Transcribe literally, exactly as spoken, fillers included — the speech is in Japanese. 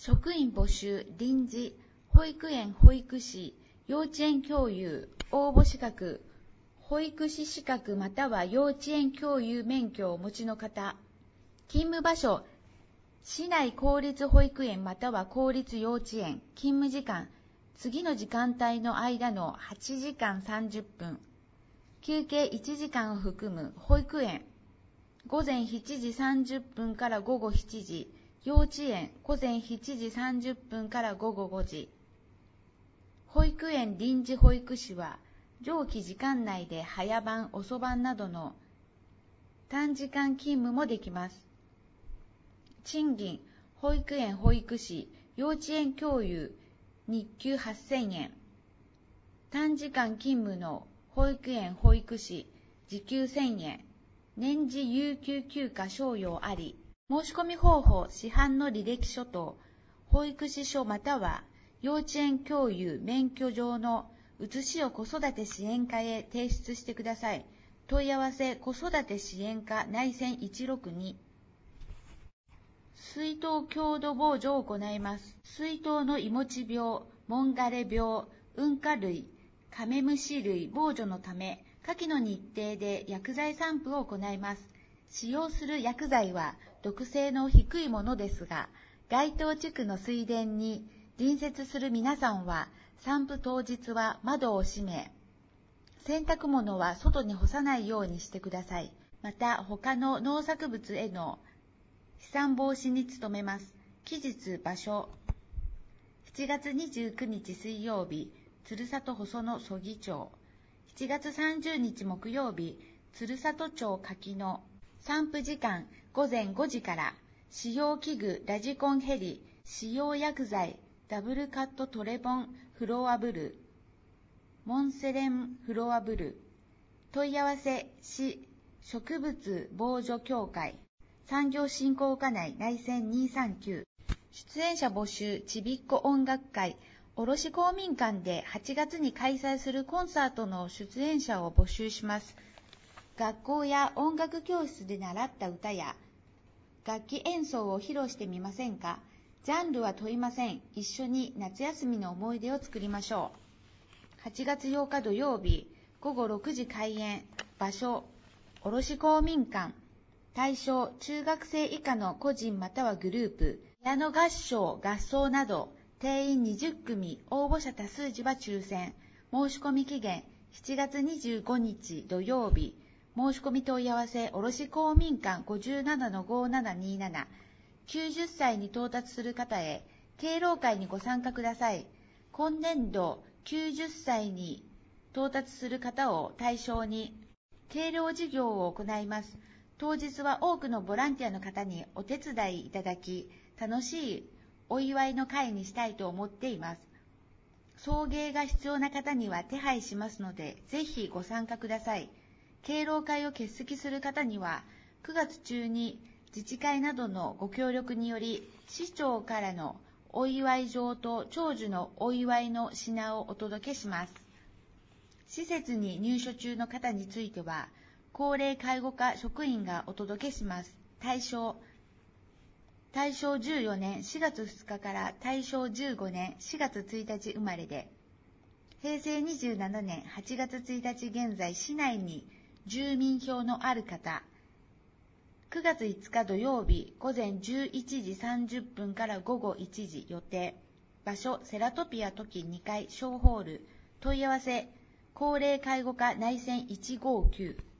職員募集、臨時、保育園保育士、幼稚園教諭、応募資格、保育士資格または幼稚園教諭免許をお持ちの方。勤務場所、市内公立保育園または公立幼稚園。勤務時間、次の時間帯の間のはちじかんさんじゅっぷん。休憩いちじかんを含む保育園、午前しちじさんじゅっぷんから午後しちじ。幼稚園、午前しちじさんじゅっぷんから午後ごじ。保育園臨時保育士は、上記時間内で早番、遅番などの短時間勤務もできます。賃金、保育園保育士、幼稚園教諭、日給はっせんえん。短時間勤務の保育園保育士、時給せんえん。年次有給休暇賞与あり。申し込み方法、市販の履歴書と、保育士書または、幼稚園教諭免許状の写しを子育て支援課へ提出してください。問い合わせ、子育て支援課内線いちろくに。水痘強度防除を行います。水痘のいもち病、モンガレ病、うんか類、カメムシ類防除のため、下記の日程で薬剤散布を行います。使用する薬剤は毒性の低いものですが、該当地区の水田に隣接する皆さんは、散布当日は窓を閉め、洗濯物は外に干さないようにしてください。また、他の農作物への飛散防止に努めます。期日場所、しちがつにじゅうくにち水曜日、鶴里細野曽木町。しちがつさんじゅうにち木曜日、鶴里町柿野。散布時間、午前ごじから。使用器具、ラジコンヘリ。使用薬剤、ダブルカットトレボンフロアブル、モンセレンフロアブル。問い合わせ、市植物防除協会。産業振興課内内線にさんきゅう。出演者募集、ちびっこ音楽会。卸公民館ではちがつに開催するコンサートの出演者を募集します。学校や音楽教室で習った歌や楽器演奏を披露してみませんか？ジャンルは問いません。一緒に夏休みの思い出を作りましょう。はちがつようか土曜日、ごごろくじ開演。場所、卸公民館。対象、中学生以下の個人またはグループ。ピアノ合唱、合奏など、定員にじゅっくみ、応募者多数時は抽選。申し込み期限、しちがつにじゅうごにち土曜日。申し込み問い合わせ、卸公民館 ごじゅうななのごーななにーなな。きゅうじゅっさいに到達する方へ、敬老会にご参加ください。今年度きゅうじゅっさいに到達する方を対象に、敬老事業を行います。当日は多くのボランティアの方にお手伝いいただき、楽しいお祝いの会にしたいと思っています。送迎が必要な方には手配しますので、ぜひご参加ください。敬老会を欠席する方には、くがつ中に自治会などのご協力により、市長からのお祝い状と長寿のお祝いの品をお届けします。施設に入所中の方については、高齢介護課職員がお届けします。対象、大正じゅうよねんしがつふつかから大正じゅうごねんしがつついたち生まれで、平成にじゅうななねんはちがつついたち現在市内に住民票のある方。くがついつか土曜日午前じゅういちじさんじゅっぷんから午後いちじ予定。場所、セラトピアトキにかい小ホール。問い合わせ、高齢介護課内線いちごーきゅう。